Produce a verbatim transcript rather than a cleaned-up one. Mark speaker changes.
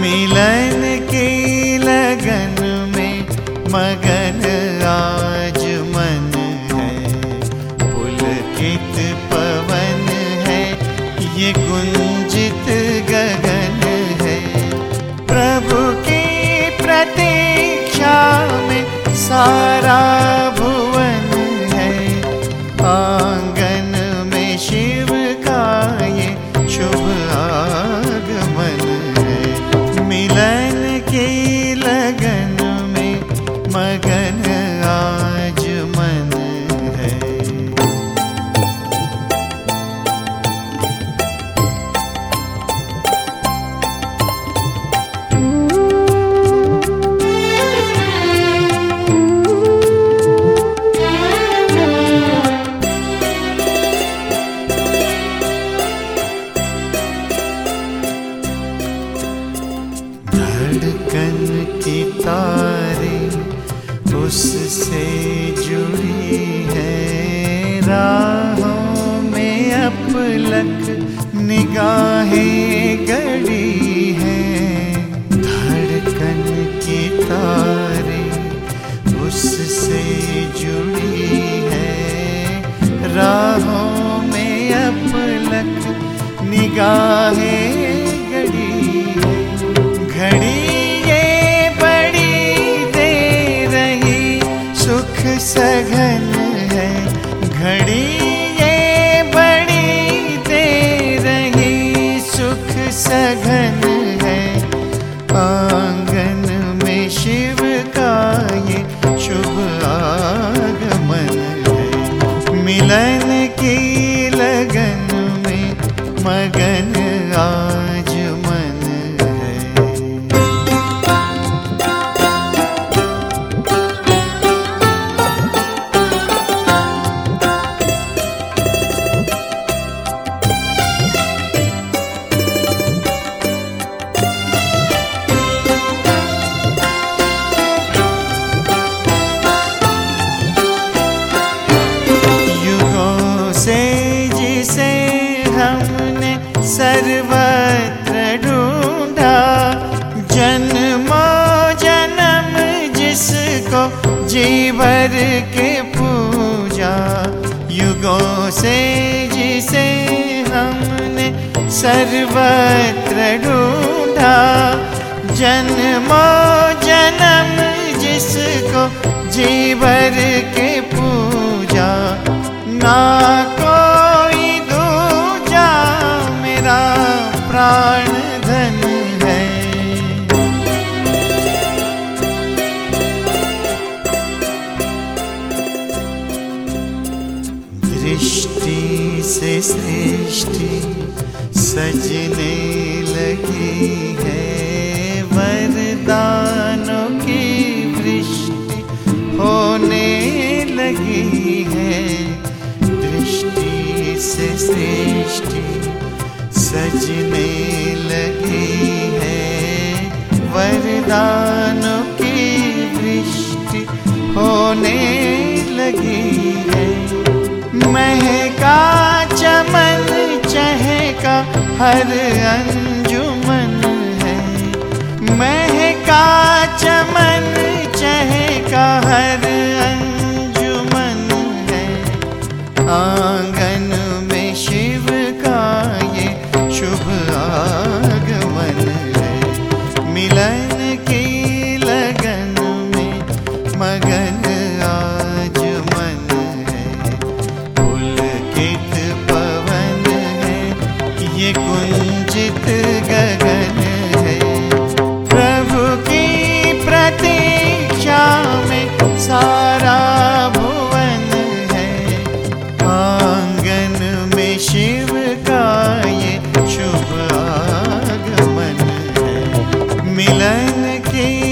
Speaker 1: मिलन की लगन में मगन आज मन है। पुलकित पवन है, ये गुंजित गगन है। प्रभु की प्रतीक्षा में सारा भुवन है। आंगन में शिव का ये शुभ आगमन है। मिलन की लगन में मगन आज मन है। धड़कन की तारे उससे जुड़ी है। राहों में अपलक निगाहें गड़ी है। धड़कन की तारे उससे जुड़ी है। राहों में अपलक निगाहें गड़ी है। घड़ी ये बड़ी दे रही सुख सघन है। घड़ी ये बड़ी दे रही सुख सघन है। आंगन में शिव का ये शुभ आगमन है। मिलन की लगन में मगन आज मन है। युगों से जिसे हमने सर्वत्र ढूंढा, जन्मों जन्म जिसको जी भर के पूजा। युगों से जिसे हमने सर्वत्र ढूंढा, जन्मों जन्म जिसको जी भर के पूजा। ना कोई दूजा मेरा प्राण धन है। दृष्टि से सृष्टि सजने लगी है। वरदानों की वृष्टि होने लगी है। दृष्टि से सृष्टि सजने लगी है। वरदानों की वृष्टि होने लगी है। महका चमन चहका हर अंजुमन है। महका चमन चहका हर अंजुमन है। आंगन में शिव का ये शुभ आगमन है। मिलन की लगन में मगन आज मन है। पुलकित पवन है, ये गुंजित गगन है। प्रभु की प्रतीक्षा में सारा भुवन है। आंगन में शिव का ये शुभ आगमन है। मिलन की